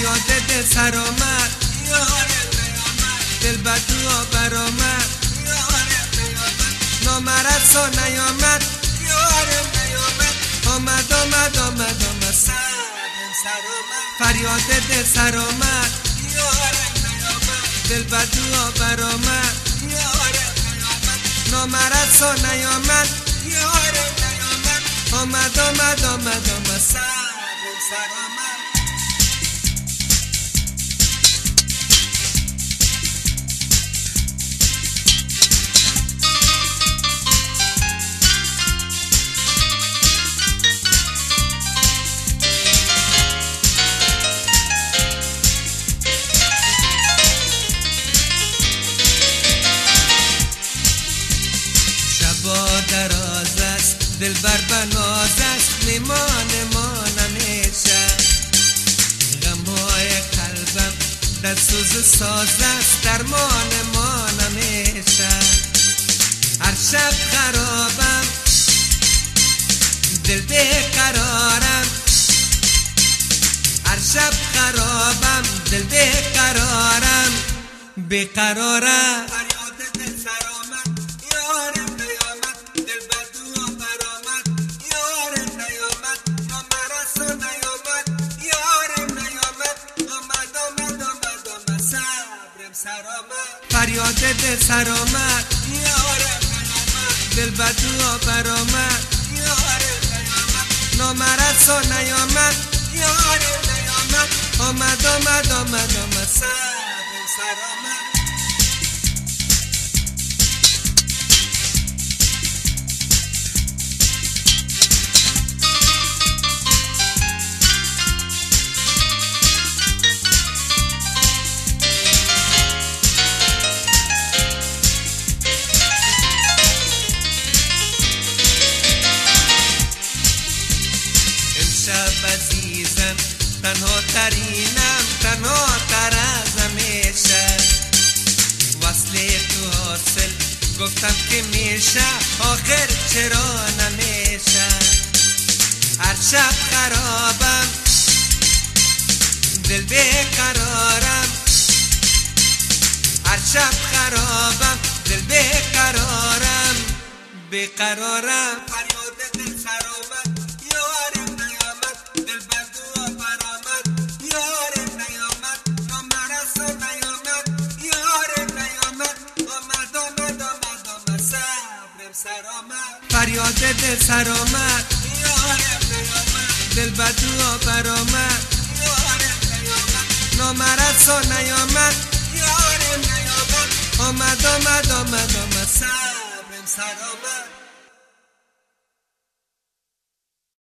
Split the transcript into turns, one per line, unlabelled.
فریاد دل سر آمد دل بدو برآمد نامرد سا نیامد آمد فریاد دل سر آمد دل بدو برآمد نامرد سا نیامد آمد سر آمد شبا دراز است دل بر بناز است نمان همیشه غمهای قلبم در سوز ساز است درمان همیشه هر شب خرابم دل بیقرارم هر شب خرابم دل بیقرارم فریاد دل سر آمد دل بدو برآمد نامرد سا نیامد آمد سر آمد شب عزیزم تنها ترینم تنها تر از همیشه وصل تو حاصل گفتم که میشه آخر چرا نمیشه هر شب خرابم دل بیقرارم هر شب خرابم دل بیقرارم فریاد دل سر آمد فریاد دل سر آمد دل بدو برآمد نامرد سا نیامد آمد سر آمد